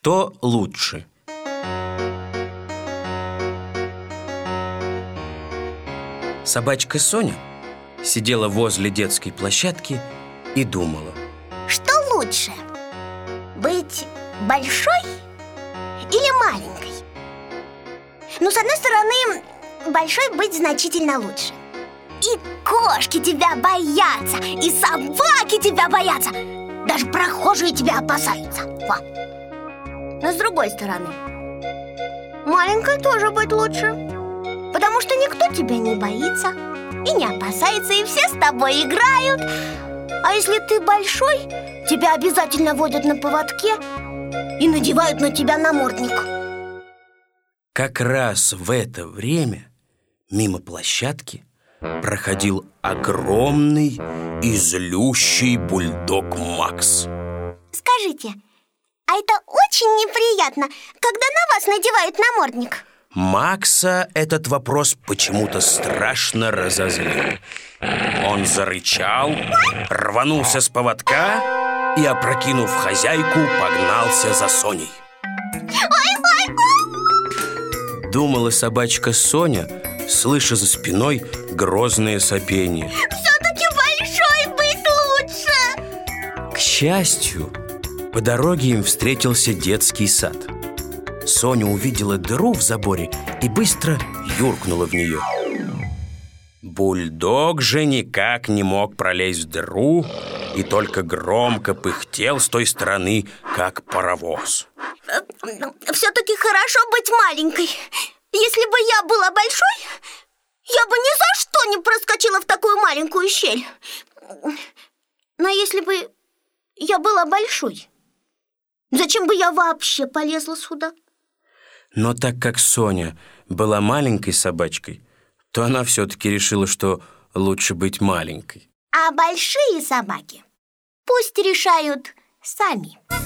Кто лучше? Собачка Соня сидела возле детской площадки и думала. Что лучше? Быть большой или маленькой? Ну, с одной стороны, большой быть значительно лучше. И кошки тебя боятся, и собаки тебя боятся, даже прохожие тебя опасаются. Во. Но с другой стороны, маленькой тоже быть лучше, потому что никто тебя не боится и не опасается, и все с тобой играют. А если ты большой, тебя обязательно водят на поводке и надевают на тебя намордник. Как раз в это время мимо площадки проходил огромный и злющий бульдог Макс. Скажите, а это очень неприятно, когда на вас надевают намордник? Макса этот вопрос почему-то страшно разозлил. Он зарычал, рванулся с поводка и, опрокинув хозяйку, погнался за Соней. Думала собачка Соня, слыша за спиной грозное сопение. Все-таки большой быть лучше! К счастью, по дороге им встретился детский сад. Соня увидела дыру в заборе и быстро юркнула в нее. Бульдог же никак не мог пролезть в дыру и только громко пыхтел с той стороны, как паровоз. Все-таки хорошо быть маленькой. Если бы я была большой, я бы ни за что не проскочила в такую маленькую щель. Но если бы я была большой, зачем бы я вообще полезла сюда? Но так как Соня была маленькой собачкой, то она все-таки решила, что лучше быть маленькой. А большие собаки пусть решают сами.